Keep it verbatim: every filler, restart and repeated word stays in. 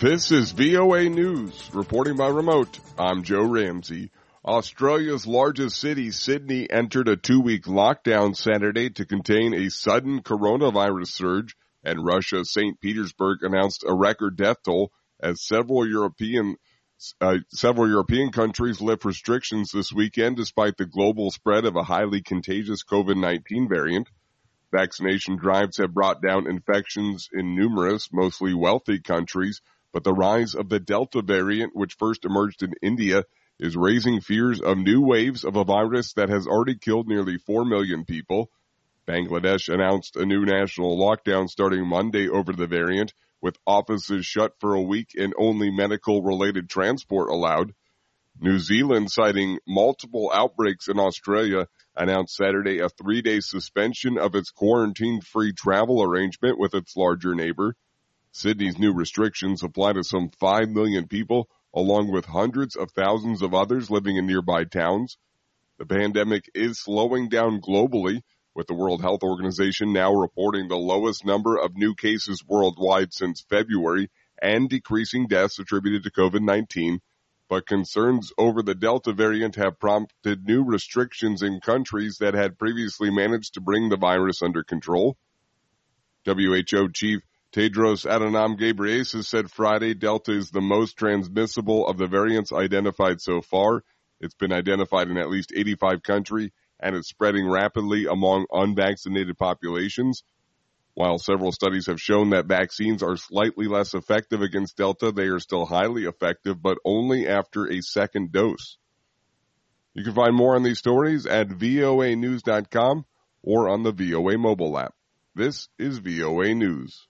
This is V O A News, reporting by remote. I'm Joe Ramsey. Australia's largest city, Sydney, entered a two-week lockdown Saturday to contain a sudden coronavirus surge, and Russia's Saint Petersburg announced a record death toll as several European uh, several European countries lift restrictions this weekend despite the global spread of a highly contagious COVID nineteen variant. Vaccination drives have brought down infections in numerous, mostly wealthy countries, but the rise of the Delta variant, which first emerged in India, is raising fears of new waves of a virus that has already killed nearly four million people. Bangladesh announced a new national lockdown starting Monday over the variant, with offices shut for a week and only medical-related transport allowed. New Zealand, citing multiple outbreaks in Australia, announced Saturday a three-day suspension of its quarantine-free travel arrangement with its larger neighbor. Sydney's new restrictions apply to some five million people, along with hundreds of thousands of others living in nearby towns. The pandemic is slowing down globally, with the World Health Organization now reporting the lowest number of new cases worldwide since February and decreasing deaths attributed to COVID nineteen. But concerns over the Delta variant have prompted new restrictions in countries that had previously managed to bring the virus under control. W H O Chief Tedros Adhanom Ghebreyesus said Friday Delta is the most transmissible of the variants identified so far. It's been identified in at least eighty-five countries, and it's spreading rapidly among unvaccinated populations. While several studies have shown that vaccines are slightly less effective against Delta, they are still highly effective, but only after a second dose. You can find more on these stories at V O A news dot com or on the V O A mobile app. This is V O A News.